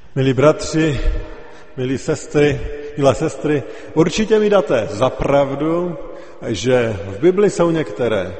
Milí bratři, milé sestry, určitě mi dáte za pravdu, že v Bibli jsou některé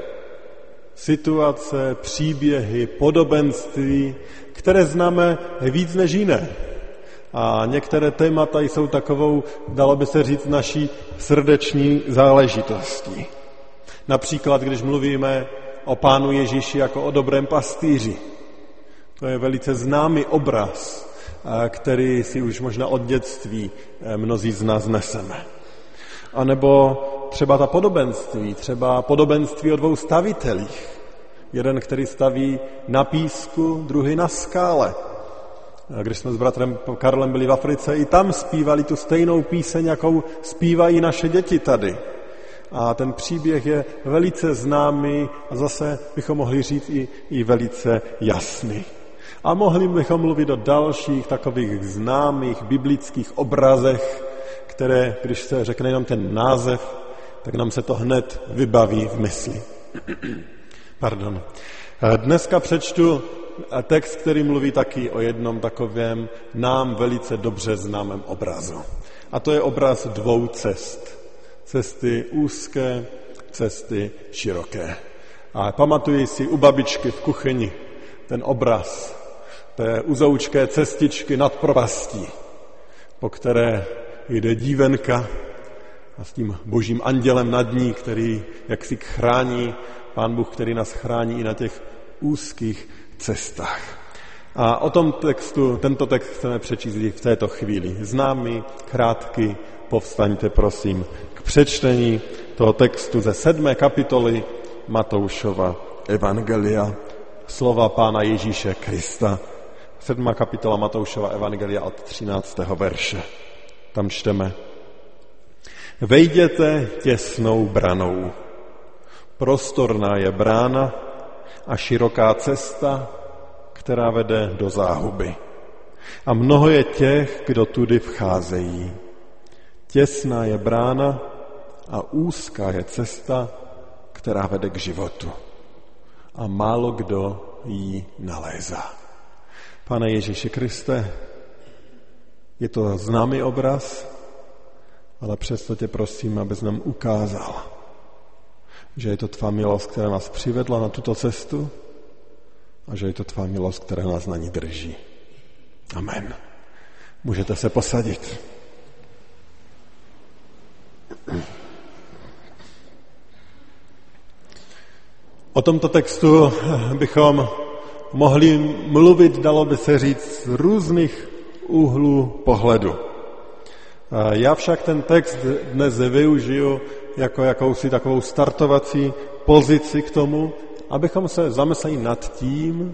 situace, příběhy, podobenství, které známe víc než jiné. A některé témata jsou takovou, dalo by se říct, naší srdeční záležitostí. Například, když mluvíme o Pánu Ježíši jako o dobrém pastýři. To je velice známý obraz, který si už možná od dětství mnozí z nás neseme. A nebo třeba ta podobenství, třeba podobenství o dvou stavitelích. Jeden, který staví na písku, druhý na skále. A když jsme s bratrem Karlem byli v Africe, i tam zpívali tu stejnou píseň, jakou zpívají naše děti tady. A ten příběh je velice známý a zase bychom mohli říct i velice jasný. A mohli bychom mluvit o dalších takových známých biblických obrazech, které, když se řekne jenom ten název, tak nám se to hned vybaví v mysli. Pardon. Dneska přečtu text, který mluví taky o jednom takovém nám velice dobře známém obrazu. A to je obraz dvou cest. Cesty úzké, cesty široké. A pamatuji si u babičky v kuchyni ten obraz té uzoučké cestičky nad propastí, po které jde dívenka a s tím božím andělem nad ní, který jaksi chrání, Pán Bůh, který nás chrání i na těch úzkých cestách. A o tom textu, tento text chceme přečíst v této chvíli. Známý, krátký, povstaňte prosím k přečtení toho textu ze 7. kapitoly Matoušova Evangelia, slova Pána Ježíše Krista. 7. kapitola Matoušova Evangelia od 13. verše. Tam čteme: Vejděte těsnou branou. Prostorná je brána a široká cesta, která vede do záhuby. A mnoho je těch, kdo tudy vcházejí. Těsná je brána a úzká je cesta, která vede k životu. A málo kdo ji nalézá. Pane Ježíši Kriste, je to známý obraz, ale přesto tě prosím, abys nám ukázal, že je to tvá milost, která nás přivedla na tuto cestu a že je to tvá milost, která nás na ní drží. Amen. Můžete se posadit. O tomto textu bychom mohli mluvit, dalo by se říct, z různých úhlů pohledu. Já však ten text dnes využiju jako jakousi takovou startovací pozici k tomu, abychom se zamysleli nad tím,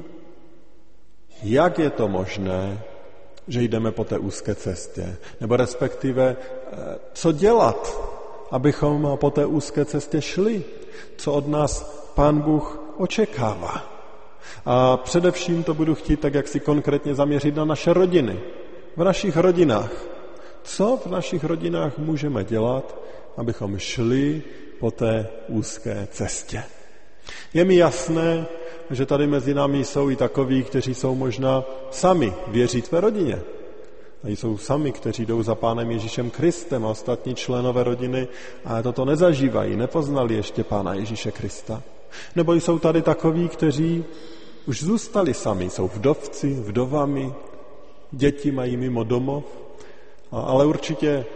jak je to možné, že jdeme po té úzké cestě, nebo respektive, co dělat, abychom po té úzké cestě šli, co od nás Pán Bůh očekává. A především to budu chtít tak, jak si konkrétně zaměřit na naše rodiny, v našich rodinách. Co v našich rodinách můžeme dělat, abychom šli po té úzké cestě. Je mi jasné, že tady mezi námi jsou i takoví, kteří jsou možná sami věří tvé rodině. A jsou sami, kteří jdou za Pánem Ježíšem Kristem a ostatní členové rodiny a toto nezažívají, nepoznali ještě Pána Ježíše Krista. Nebo jsou tady takoví, kteří už zůstali sami, jsou vdovci, vdovami, děti mají mimo domov, ale určitě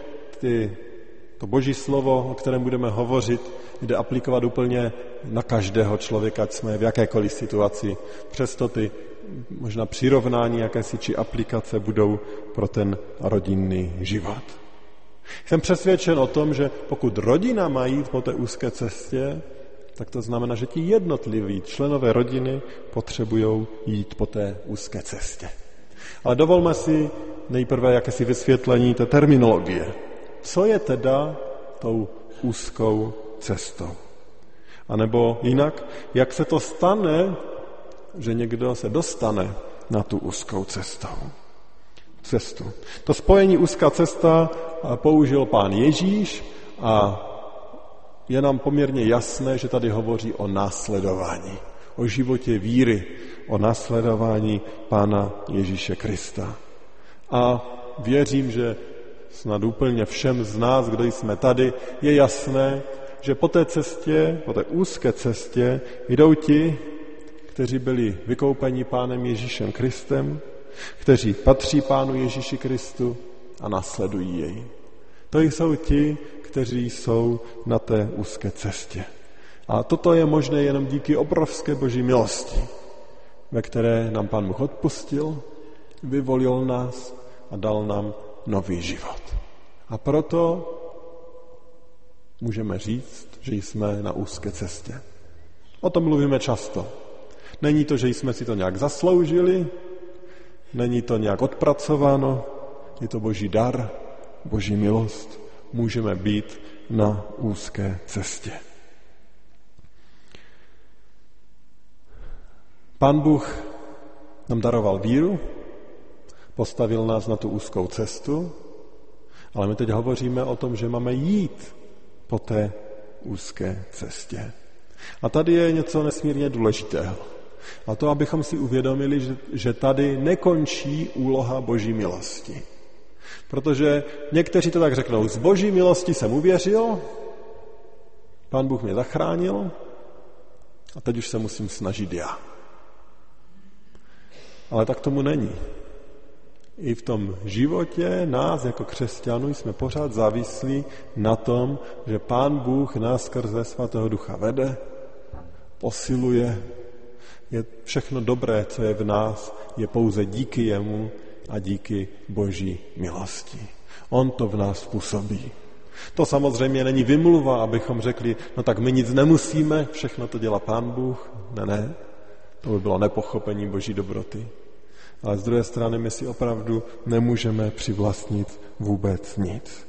to Boží slovo, o kterém budeme hovořit, jde aplikovat úplně na každého člověka, ať jsme v jakékoliv situaci. Přesto ty možná přirovnání jakési či aplikace budou pro ten rodinný život. Jsem přesvědčen o tom, že pokud rodina má jít po té úzké cestě, tak to znamená, že ti jednotliví členové rodiny potřebují jít po té úzké cestě. Ale dovolme si nejprve jakési vysvětlení té terminologie. Co je teda tou úzkou cestou? A nebo jinak, jak se to stane, že někdo se dostane na tu úzkou cestu. To spojení úzká cesta použil Pán Ježíš a je nám poměrně jasné, že tady hovoří o následování, o životě víry, o následování Pána Ježíše Krista. A věřím, že snad úplně všem z nás, kdo jsme tady, je jasné, že po té cestě, po té úzké cestě jdou ti, kteří byli vykoupeni Pánem Ježíšem Kristem, kteří patří Pánu Ježíši Kristu a následují jej. To jsou ti, kteří jsou na té úzké cestě. A toto je možné jenom díky obrovské Boží milosti, ve které nám Pán Bůh odpustil, vyvolil nás a dal nám nový život. A proto můžeme říct, že jsme na úzké cestě. O tom mluvíme často. Není to, že jsme si to nějak zasloužili, není to nějak odpracováno, je to Boží dar, Boží milost. Můžeme být na úzké cestě. Pán Bůh nám daroval víru, postavil nás na tu úzkou cestu, ale my teď hovoříme o tom, že máme jít po té úzké cestě. A tady je něco nesmírně důležitého. A to, abychom si uvědomili, že tady nekončí úloha Boží milosti. Protože někteří to tak řeknou, z Boží milosti jsem uvěřil, Pán Bůh mě zachránil a teď už se musím snažit já. Ale tak tomu není. I v tom životě nás jako křesťanů jsme pořád závislí na tom, že Pán Bůh nás skrze Svatého Ducha vede, posiluje. Je všechno dobré, co je v nás, je pouze díky jemu a díky Boží milosti. On to v nás působí. To samozřejmě není vymluva, abychom řekli, no tak my nic nemusíme, všechno to dělá Pán Bůh. Ne, to by bylo nepochopení Boží dobroty. Ale z druhé strany my si opravdu nemůžeme přivlastnit vůbec nic.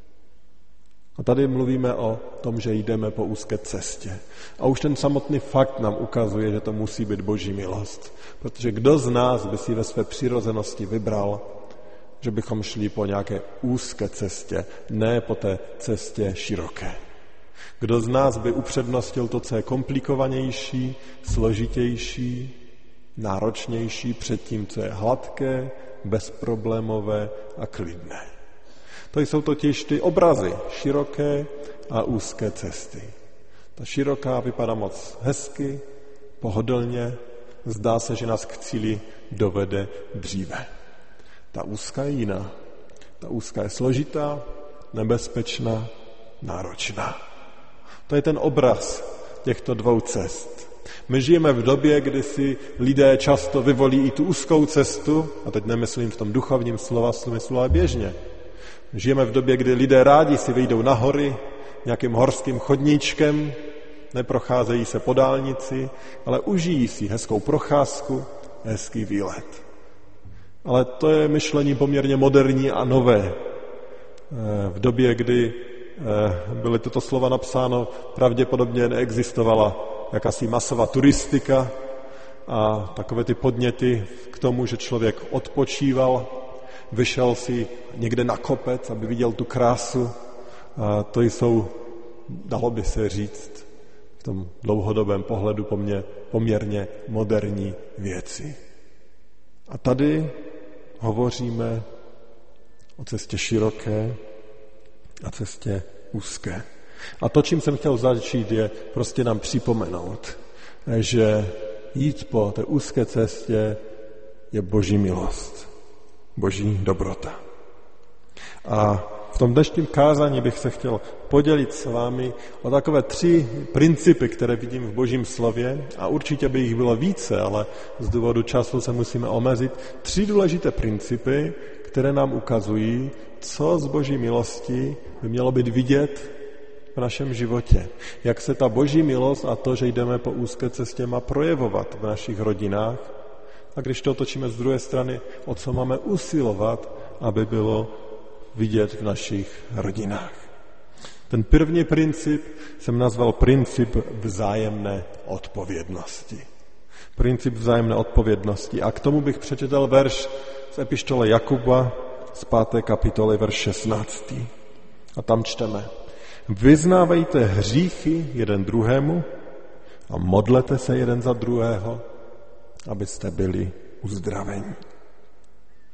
A tady mluvíme o tom, že jdeme po úzké cestě. A už ten samotný fakt nám ukazuje, že to musí být Boží milost. Protože kdo z nás by si ve své přirozenosti vybral, že bychom šli po nějaké úzké cestě, ne po té cestě široké. Kdo z nás by upřednostil to, co je komplikovanější, složitější, náročnější před tím, co je hladké, bezproblémové a klidné. To jsou totiž ty obrazy široké a úzké cesty. Ta široká vypadá moc hezky, pohodlně, zdá se, že nás k cíli dovede dříve. Ta úzká je jiná. Ta úzká je složitá, nebezpečná, náročná. To je ten obraz těchto dvou cest. My žijeme v době, kdy si lidé často vyvolí i tu úzkou cestu, a teď nemyslím v tom duchovním slova smyslu, ale běžně. Žijeme v době, kdy lidé rádi si vyjdou na hory nějakým horským chodníčkem, neprocházejí se po dálnici, ale užijí si hezkou procházku, hezký výlet. Ale to je myšlení poměrně moderní a nové. V době, kdy byly tyto slova napsáno, pravděpodobně neexistovala jakási masová turistika a takové ty podněty k tomu, že člověk odpočíval, vyšel si někde na kopec, aby viděl tu krásu. A to jsou, dalo by se říct, v tom dlouhodobém pohledu poměrně moderní věci. A tady hovoříme o cestě široké a cestě úzké. A to, čím jsem chtěl začít, je prostě nám připomenout, že jít po té úzké cestě je Boží milost, Boží dobrota. A v tom dnešním kázání bych se chtěl podělit s vámi o takové 3 principy, které vidím v Božím slově, a určitě by jich bylo více, ale z důvodu času se musíme omezit. 3 důležité principy, které nám ukazují, co z Boží milosti by mělo být vidět v našem životě. Jak se ta Boží milost a to, že jdeme po úzké cestě, má projevovat v našich rodinách. A když to otočíme z druhé strany, o co máme usilovat, aby bylo vidět v našich rodinách. Ten první princip jsem nazval princip vzájemné odpovědnosti. Princip vzájemné odpovědnosti. A k tomu bych přečetl verš z epištole Jakuba z 5. kapitoly, verš 16. A tam čteme: Vyznávejte hříchy jeden druhému a modlete se jeden za druhého, abyste byli uzdraveni.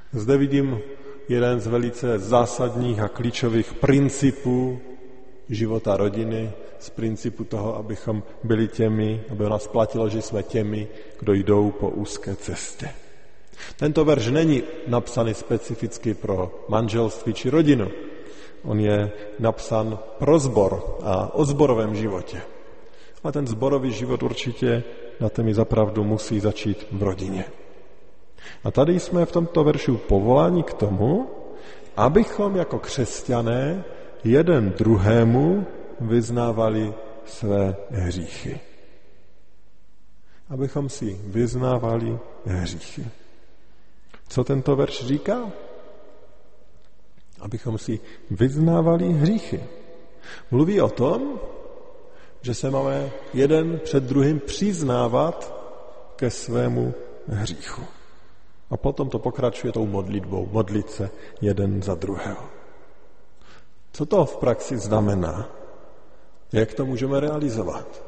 Zde vidím jeden z velice zásadních a klíčových principů života rodiny, z principu toho, abychom byli těmi, aby nás platilo, že jsme těmi, kdo jdou po úzké cestě. Tento verš není napsaný specificky pro manželství či rodinu. On je napsán pro sbor a o sborovém životě. Ale ten sborový život určitě na témi zapravdu musí začít v rodině. A tady jsme v tomto veršu povoláni k tomu, abychom jako křesťané jeden druhému vyznávali své hříchy. Abychom si vyznávali hříchy. Co tento verš říká? Abychom si vyznávali hříchy. Mluví o tom, že se máme jeden před druhým přiznávat ke svému hříchu. A potom to pokračuje tou modlitbou, modlit se jeden za druhého. Co to v praxi znamená? Jak to můžeme realizovat?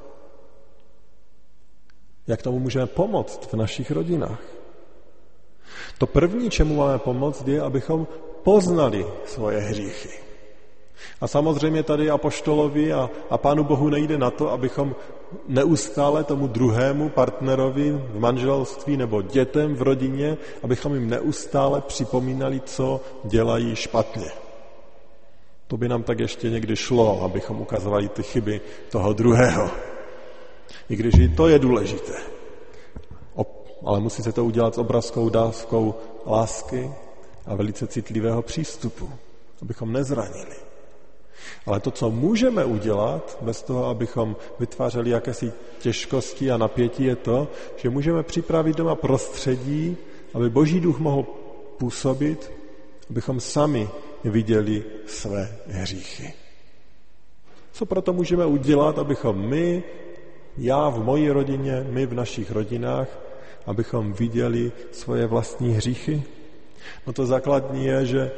Jak tomu můžeme pomoct v našich rodinách? To první, čemu máme pomoct, je, abychom poznali svoje hříchy. A samozřejmě tady apoštolovi a Pánu Bohu nejde na to, abychom neustále tomu druhému partnerovi v manželství nebo dětem v rodině, abychom jim neustále připomínali, co dělají špatně. To by nám tak ještě někdy šlo, abychom ukazovali ty chyby toho druhého. I když i to je důležité. Ale musí se to udělat s obrovskou dávkou lásky a velice citlivého přístupu, abychom nezranili. Ale to, co můžeme udělat, bez toho, abychom vytvářeli jakési těžkosti a napětí, je to, že můžeme připravit doma prostředí, aby Boží duch mohl působit, abychom sami viděli své hříchy. Co proto můžeme udělat, abychom my, já v mojí rodině, my v našich rodinách, abychom viděli svoje vlastní hříchy? No to základní je, že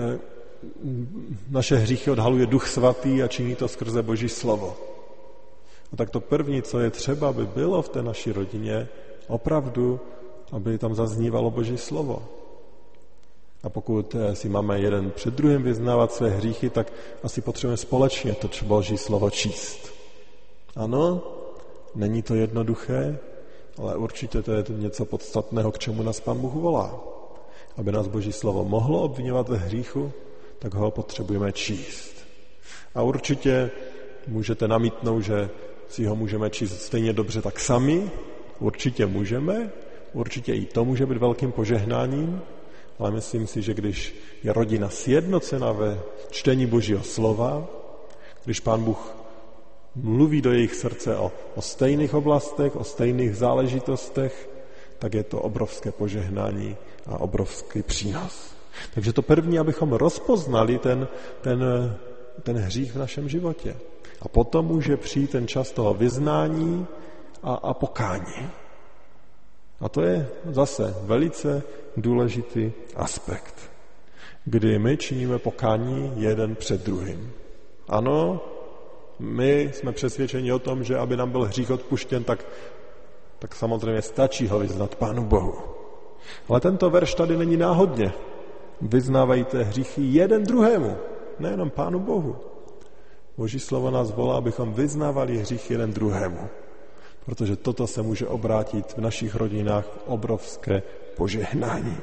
naše hříchy odhaluje Duch Svatý a činí to skrze Boží slovo. A tak to první, co je třeba, aby bylo v té naší rodině, opravdu, aby tam zaznívalo Boží slovo. A pokud si máme jeden před druhým vyznávat své hříchy, tak asi potřebujeme společně to Boží slovo číst. Ano, není to jednoduché, ale určitě to je něco podstatného, k čemu nás Pán Bůh volá. Aby nás Boží slovo mohlo obviňovat ze hříchu, tak ho potřebujeme číst. A určitě můžete namítnout, že si ho můžeme číst stejně dobře tak sami. Určitě můžeme, určitě i to může být velkým požehnáním, ale myslím si, že když je rodina sjednocena ve čtení Božího slova, když Pán Bůh mluví do jejich srdce o stejných oblastech, o stejných záležitostech, tak je to obrovské požehnání a obrovský přínos. Takže to první, abychom rozpoznali ten hřích v našem životě. A potom může přijít ten čas toho vyznání a pokání. A to je zase velice důležitý aspekt, kdy my činíme pokání jeden před druhým. Ano, my jsme přesvědčeni o tom, že aby nám byl hřích odpuštěn, tak samozřejmě stačí ho vyznat Pánu Bohu. Ale tento verš tady není náhodně. Vyznávejte hříchy jeden druhému, nejenom Pánu Bohu. Boží slovo nás volá, abychom vyznávali hříchy jeden druhému, protože toto se může obrátit v našich rodinách v obrovské požehnání.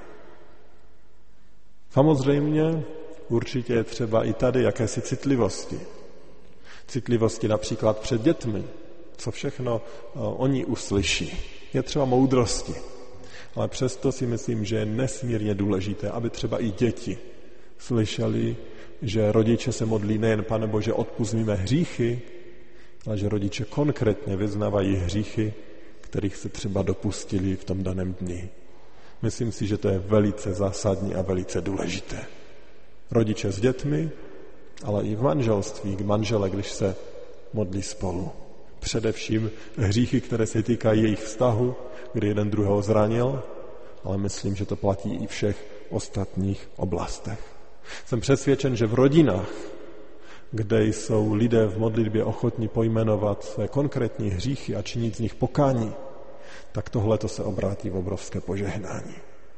Samozřejmě určitě je třeba i tady jakési citlivosti. Citlivosti například před dětmi, co všechno oni uslyší. Je třeba moudrosti. Ale přesto si myslím, že je nesmírně důležité, aby třeba i děti slyšeli, že rodiče se modlí nejen Pane Bože, odpusť mi mé hříchy, ale že rodiče konkrétně vyznávají hříchy, kterých se třeba dopustili v tom daném dni. Myslím si, že to je velice zásadní a velice důležité. Rodiče s dětmi, ale i v manželství, k manžele, když se modlí spolu. Především hříchy, které se týkají jejich vztahu, kdy jeden druhého zranil, ale myslím, že to platí i všech ostatních oblastech. Jsem přesvědčen, že v rodinách, kde jsou lidé v modlitbě ochotní pojmenovat své konkrétní hříchy a činit z nich pokání, tak tohle to se obrátí v obrovské požehnání.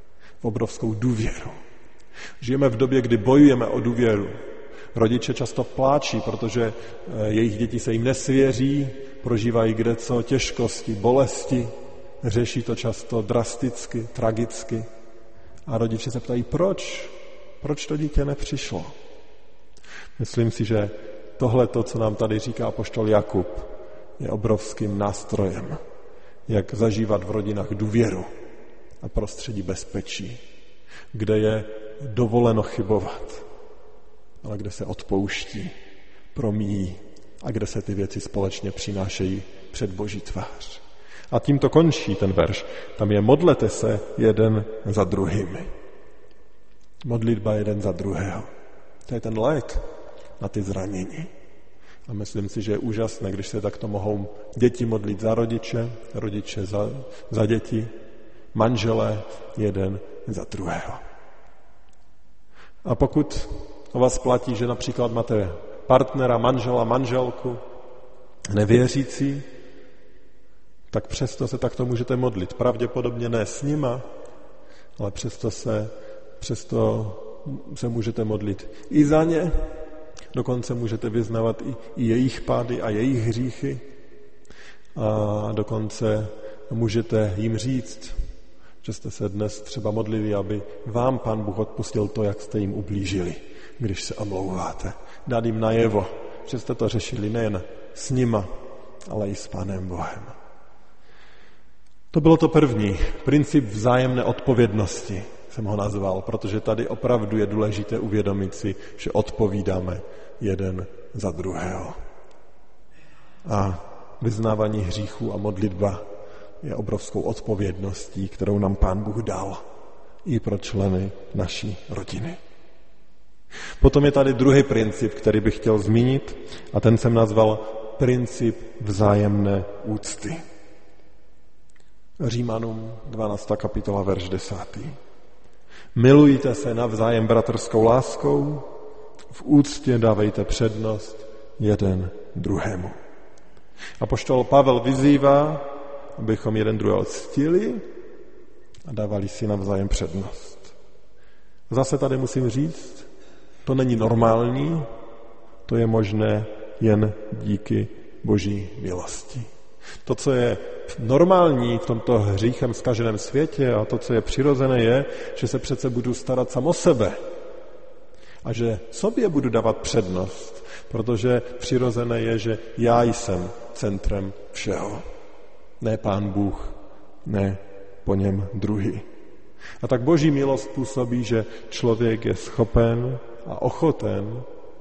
obrovskou důvěru. Žijeme v době, kdy bojujeme o důvěru. Rodiče často pláčí, protože jejich děti se jim nesvěří, prožívají kdeco těžkosti, bolesti, řeší to často drasticky, tragicky. A rodiče se ptají, proč? Proč to dítě nepřišlo? Myslím si, že tohle, co nám tady říká apoštol Jakub, je obrovským nástrojem, jak zažívat v rodinách důvěru a prostředí bezpečí, kde je dovoleno chybovat, ale kde se odpouští, promíjí a kde se ty věci společně přinášejí před Boží tvář. A tím to končí ten verš. Tam je modlete se jeden za druhými. Modlitba jeden za druhého. To je ten lék na ty zranění. A myslím si, že je úžasné, když se takto mohou děti modlit za rodiče, rodiče za děti, manželé jeden za druhého. A pokud o vás platí, že například máte partnera, manžela, manželku, nevěřící, tak přesto se takto můžete modlit. Pravděpodobně ne s nima, ale přesto se můžete modlit i za ně. Dokonce můžete vyznávat i jejich pády a jejich hříchy. A dokonce můžete jim říct, že jste se dnes třeba modlili, aby vám Pán Bůh odpustil to, jak jste jim ublížili, když se omlouváte. Dát jim najevo, že jste to řešili nejen s nima, ale i s Pánem Bohem. To bylo to první, princip vzájemné odpovědnosti jsem ho nazval, protože tady opravdu je důležité uvědomit si, že odpovídáme jeden za druhého. A vyznávání hříchů a modlitba je obrovskou odpovědností, kterou nám Pán Bůh dal i pro členy naší rodiny. Potom je tady druhý princip, který bych chtěl zmínit, a ten jsem nazval princip vzájemné úcty. Římanům 12. kapitola, verš 10. Milujte se navzájem bratrskou láskou, v úctě dávejte přednost jeden druhému. Apoštol Pavel vyzývá, abychom jeden druhého ctili a dávali si navzájem přednost. Zase tady musím říct, to není normální, to je možné jen díky Boží milosti. To, co je normální v tomto hříchem zkaženém světě a to, co je přirozené, je, že se přece budu starat sám o sebe a že sobě budu dávat přednost, protože přirozené je, že já jsem centrem všeho. Ne Pán Bůh, ne po něm druhý. A tak Boží milost působí, že člověk je schopen a ochoten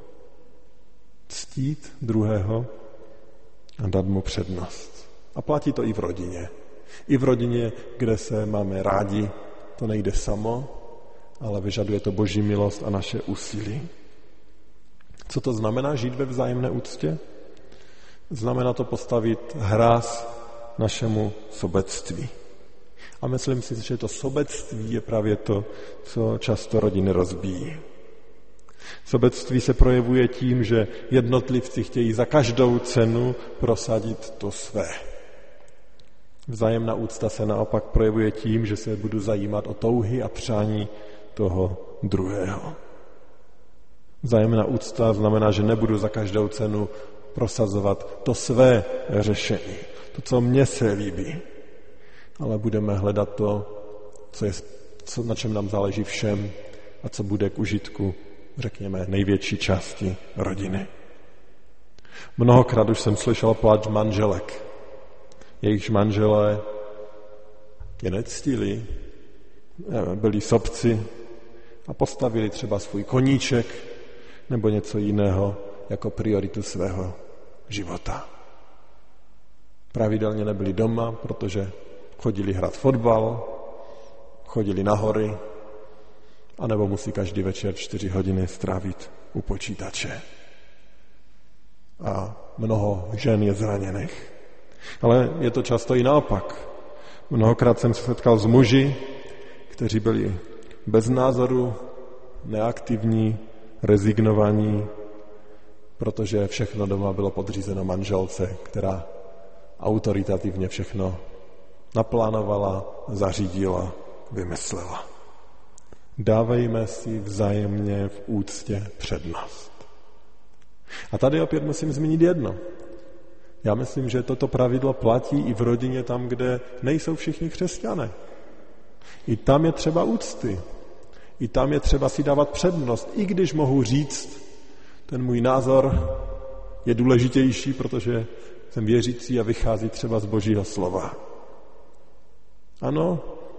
ctít druhého a dát mu přednost. A platí to i v rodině. I v rodině, kde se máme rádi, to nejde samo, ale vyžaduje to Boží milost a naše úsilí. Co to znamená žít ve vzájemné úctě? Znamená to postavit hráz našemu sobectví. A myslím si, že to sobectví je právě to, co často rodiny rozbíjí. Sobectví se projevuje tím, že jednotlivci chtějí za každou cenu prosadit to své. Vzájemná úcta se naopak projevuje tím, že se budu zajímat o touhy a přání toho druhého. Vzájemná úcta znamená, že nebudu za každou cenu prosazovat to své řešení, to, co mně se líbí, ale budeme hledat to, na čem nám záleží všem a co bude k užitku, řekněme, největší části rodiny. Mnohokrát už jsem slyšel pláč manželek. Jejichž manželé je nectili, byli sobci a postavili třeba svůj koníček nebo něco jiného jako prioritu svého života. Pravidelně nebyli doma, protože chodili hrát fotbal, chodili na hory, anebo musí každý večer 4 hodiny strávit u počítače. A mnoho žen je zraněných. Ale je to často i naopak. Mnohokrát jsem se setkal s muži, kteří byli bez názoru, neaktivní, rezignovaní, protože všechno doma bylo podřízeno manželce, která autoritativně všechno naplánovala, zařídila, vymyslela. Dávejme si vzájemně v úctě přednost. A tady opět musím zmínit jedno. Já myslím, že toto pravidlo platí i v rodině tam, kde nejsou všichni křesťané. I tam je třeba úcty. I tam je třeba si dávat přednost. I když mohu říct, ten můj názor je důležitější, protože jsem věřící a vychází třeba z Božího slova. Ano,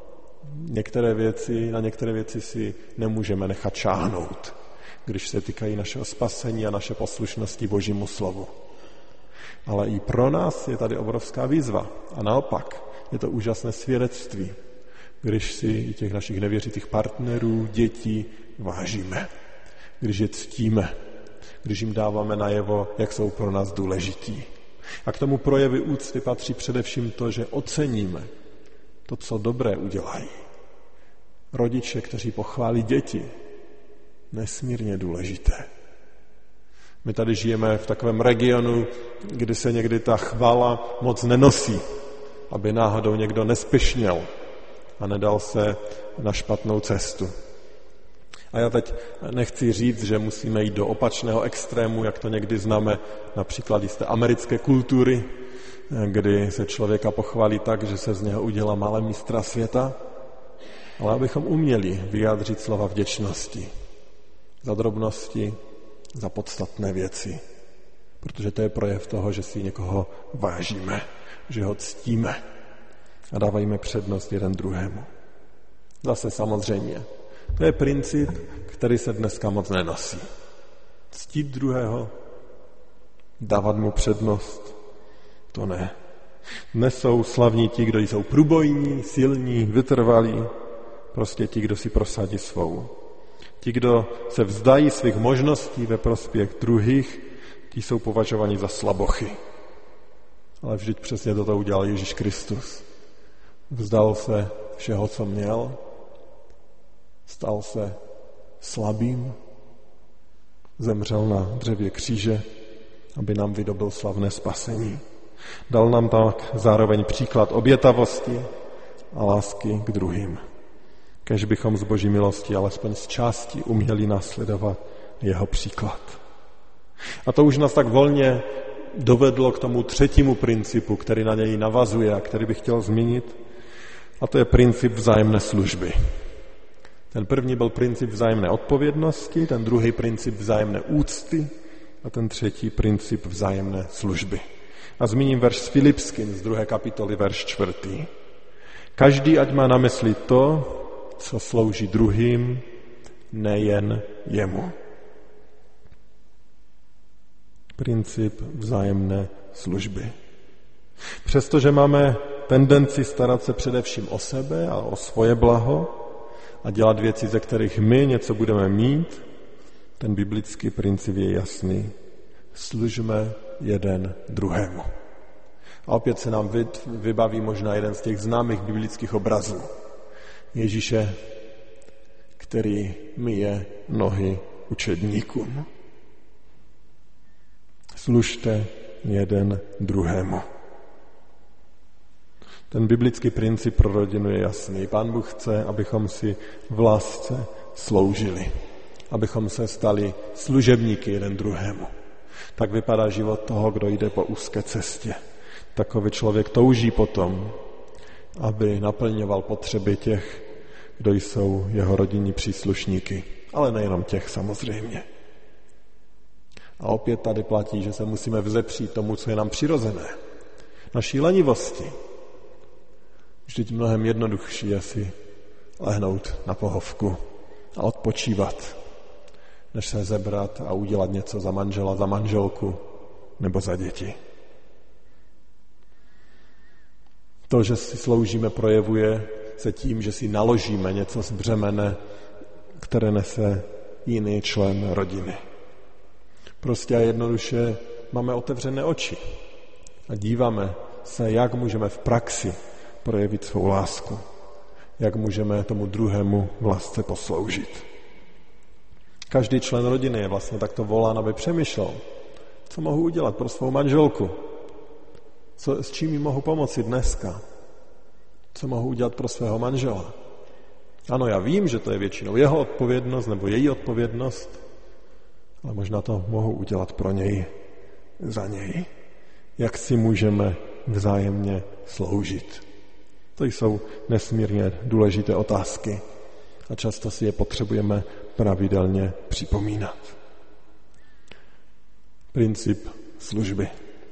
na některé věci si nemůžeme nechat šáhnout, když se týkají našeho spasení a naše poslušnosti Božímu slovu. Ale i pro nás je tady obrovská výzva. A naopak je to úžasné svědectví, když si i těch našich nevěřících partnerů, dětí vážíme, když je ctíme, když jim dáváme najevo, jak jsou pro nás důležití. A k tomu projevy úcty patří především to, že oceníme to, co dobré udělají. Rodiče, kteří pochválí děti, nesmírně důležité. My tady žijeme v takovém regionu, kdy se někdy ta chvála moc nenosí, aby náhodou někdo nespěšněl a nedal se na špatnou cestu. A já teď nechci říct, že musíme jít do opačného extrému, jak to někdy známe například z té americké kultury, kdy se člověka pochválí tak, že se z něho udělá malé mistra světa, ale abychom uměli vyjádřit slova vděčnosti za drobnosti, za podstatné věci, protože to je projev toho, že si někoho vážíme, že ho ctíme a dávajme přednost jeden druhému. Zase samozřejmě, to je princip, který se dneska moc nenosí. Ctít druhého, dávat mu přednost, to ne. Dnes jsou slavní ti, kdo jsou průbojní, silní, vytrvalí, prostě ti, kdo si prosadí svou. Ti, kdo se vzdají svých možností ve prospěch druhých, ti jsou považováni za slabochy. Ale vždyť přesně toto udělal Ježíš Kristus. Vzdal se všeho, co měl, stal se slabým, zemřel na dřevě kříže, aby nám vydobyl slavné spasení. Dal nám tak zároveň příklad obětavosti a lásky k druhým. Kéž bychom z Boží milosti alespoň z části uměli následovat jeho příklad. A to už nás tak volně dovedlo k tomu třetímu principu, který na něj navazuje a který bych chtěl zmínit, a to je princip vzájemné služby. Ten první byl princip vzájemné odpovědnosti, ten druhý princip vzájemné úcty a ten třetí princip vzájemné služby. A zmíním verš z Filipským z 2. kapitoly, verš 4. Každý ať má na mysli to, co slouží druhým, nejen jemu. Princip vzájemné služby. Přestože máme tendenci starat se především o sebe a o svoje blaho a dělat věci, ze kterých my něco budeme mít, ten biblický princip je jasný. Služme jeden druhému. A opět se nám vybaví možná jeden z těch známých biblických obrazů. Ježíše, který myje nohy učedníkům. Služte jeden druhému. Ten biblický princip pro rodinu je jasný. Pán Bůh chce, abychom si v lásce sloužili. Abychom se stali služebníky jeden druhému. Tak vypadá život toho, kdo jde po úzké cestě. Takový člověk touží potom, aby naplňoval potřeby těch, kdo jsou jeho rodinní příslušníky. Ale nejenom těch samozřejmě. A opět tady platí, že se musíme vzepřít tomu, co je nám přirozené. Naší lenivosti. Vždyť mnohem jednodušší je si lehnout na pohovku a odpočívat, než se zebrat a udělat něco za manžela, za manželku nebo za děti. To, že si sloužíme, projevuje se tím, že si naložíme něco z břemene, které nese jiný člen rodiny. Prostě a jednoduše máme otevřené oči a díváme se, jak můžeme v praxi projevit svou lásku, jak můžeme tomu druhému v lásce posloužit. Každý člen rodiny je vlastně takto volán, aby přemýšlel, co mohu udělat pro svou manželku, s čím jí mohu pomoci dneska, co mohu udělat pro svého manžela, Ano, já vím, že to je většinou jeho odpovědnost nebo její odpovědnost, ale možná to mohu udělat pro něj, za něj. Jak si můžeme vzájemně sloužit? To jsou nesmírně důležité otázky a často si je potřebujeme pravidelně připomínat. Princip služby.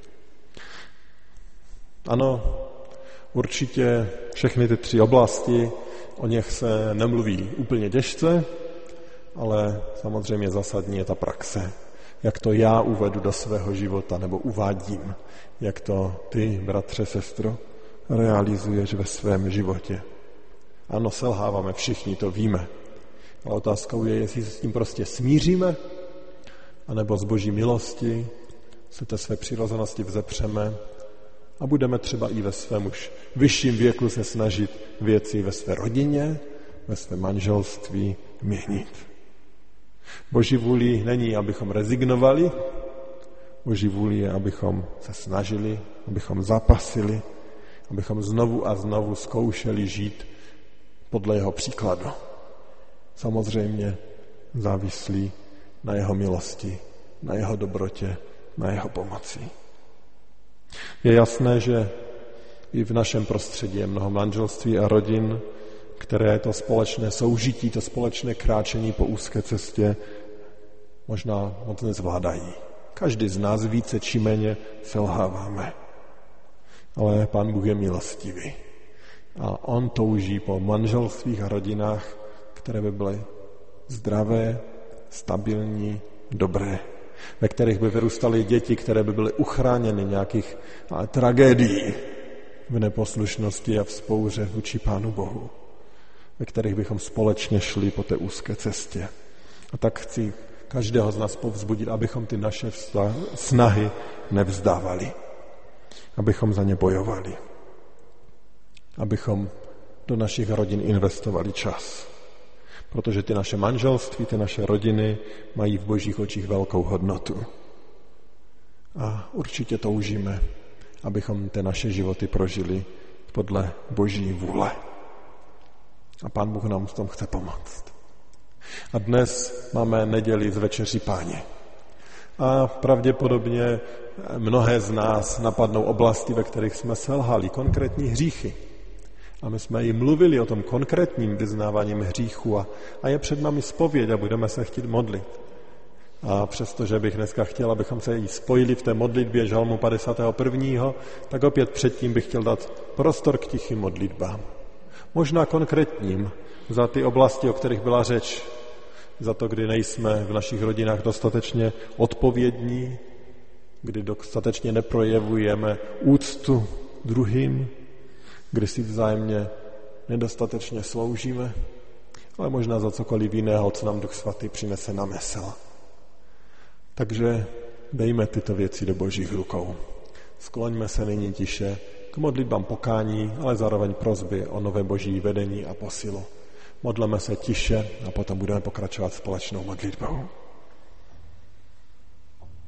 Ano, určitě všechny ty 3 oblasti, o nich se nemluví úplně těžce, ale samozřejmě zásadní je ta praxe. Jak to já uvedu do svého života nebo uvádím, jak to ty, bratře, sestro, realizuješ ve svém životě. Ano, selháváme, všichni to víme. Ale otázkou je, jestli se s tím prostě smíříme, anebo z Boží milosti se té své přirozenosti vzepřeme a budeme třeba i ve svém už vyšším věku se snažit věci ve své rodině, ve svém manželství měnit. Boží vůli není, abychom rezignovali, Boží vůli je, abychom se snažili, abychom zapasili, abychom znovu a znovu zkoušeli žít podle jeho příkladu. Samozřejmě závislí na jeho milosti, na jeho dobrotě, na jeho pomoci. Je jasné, že i v našem prostředí je mnoho manželství a rodin, které to společné soužití, to společné kráčení po úzké cestě možná moc nezvládají. Každý z nás více či méně selháváme. Ale Pán Bůh je milostivý. A on touží po manželstvích a rodinách, které by byly zdravé, stabilní, dobré, ve kterých by vyrůstaly děti, které by byly uchráněny nějakých tragédií v neposlušnosti a vzpouře vůči Pánu Bohu, ve kterých bychom společně šli po té úzké cestě. A tak chci každého z nás povzbudit, abychom ty naše snahy nevzdávali, abychom za ně bojovali, abychom do našich rodin investovali čas. Protože ty naše manželství, ty naše rodiny mají v Božích očích velkou hodnotu. A určitě toužíme, abychom ty naše životy prožili podle Boží vůle. A Pán Bůh nám v tom chce pomoct. A dnes máme neděli z večeří Páně. A pravděpodobně mnohé z nás napadnou oblasti, ve kterých jsme selhali, konkrétní hříchy. A my jsme i mluvili o tom konkrétním vyznáváním hříchu a je před námi zpověď a budeme se chtít modlit. A přestože bych dneska chtěl, abychom se i spojili v té modlitbě Žalmu 51., tak opět předtím bych chtěl dát prostor k tichým modlitbám. Možná konkrétním za ty oblasti, o kterých byla řeč, za to, kdy nejsme v našich rodinách dostatečně odpovědní, kdy dostatečně neprojevujeme úctu druhým, kdy si vzájemně nedostatečně sloužíme, ale možná za cokoliv jiného, co nám Duch Svatý přinese na mysl. Takže dejme tyto věci do Božích rukou. Skloňme se nyní tiše k modlitbám pokání, ale zároveň prosby o nové Boží vedení a posilu. Modleme se tiše a potom budeme pokračovat společnou modlitbou.